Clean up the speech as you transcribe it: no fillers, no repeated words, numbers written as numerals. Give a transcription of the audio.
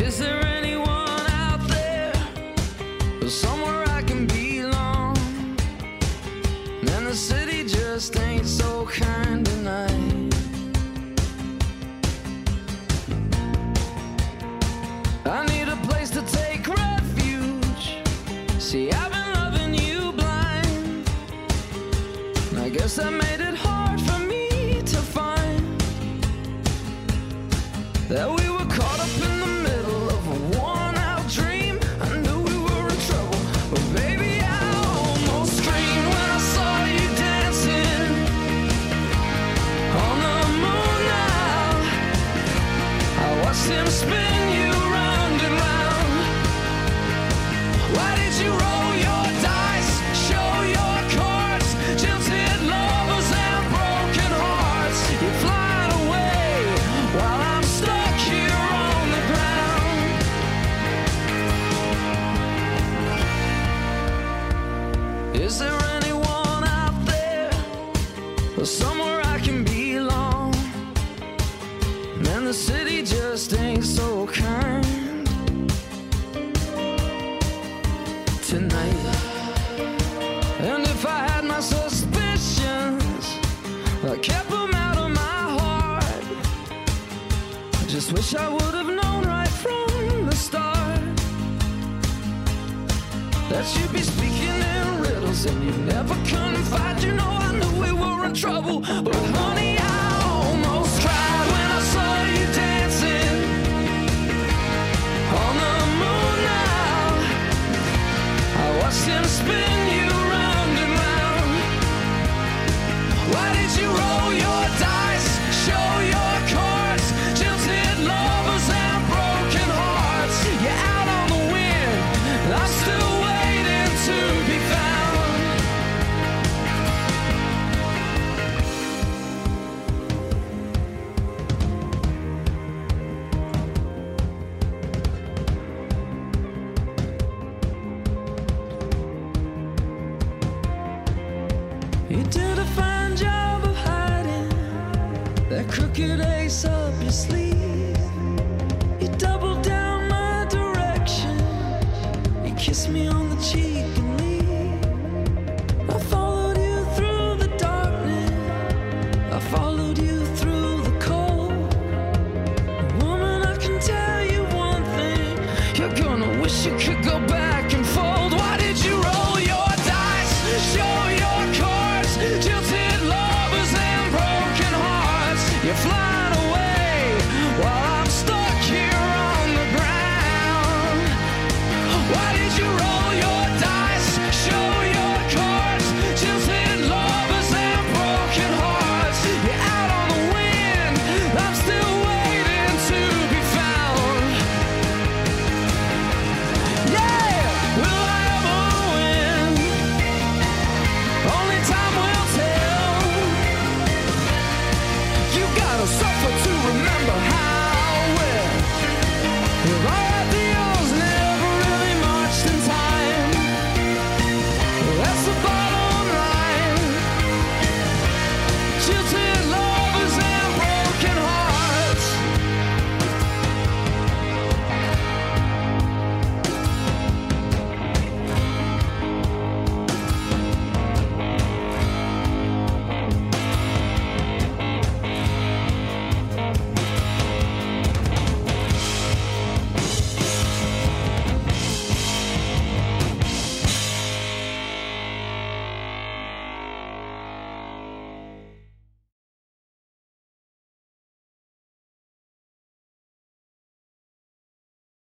Is there anyone out there, or somewhere I can belong? And the city just ain't so kind tonight. I need a place to take refuge. See, I've been loving you blind, and I guess that made it hard for me to find that we were caught up in the middle of a worn-out dream. I knew we were in trouble, but baby, I almost screamed when I saw you dancing on the moon now. I watched him spin you round and round. Why did you roll your dice, show your cards, jilted lovers and broken hearts? You're flying away while I'm stuck here on the ground. Is there anyone out there, or somewhere I can belong? Man, the city just ain't so kind tonight. And if I had my suspicions, I kept them out of my heart. I just wish I would have known right from the start that you'd be speaking in riddles and you'd never confide. You know, I knew we were in trouble, but honey, I almost cried when I saw you dancing on the moon now. I watched him spin you round and round. Why did you roll your dice, show your cards, jilted lovers and broken hearts? You're out on the wind, and I'm still waiting to be found. You did a fine job of hiding that crooked ace up your sleeve. You doubled down my direction. You kissed me on the cheek and leave. I followed you through the darkness. I followed you through the cold. Woman, I can tell you one thing. You're gonna wish you could go back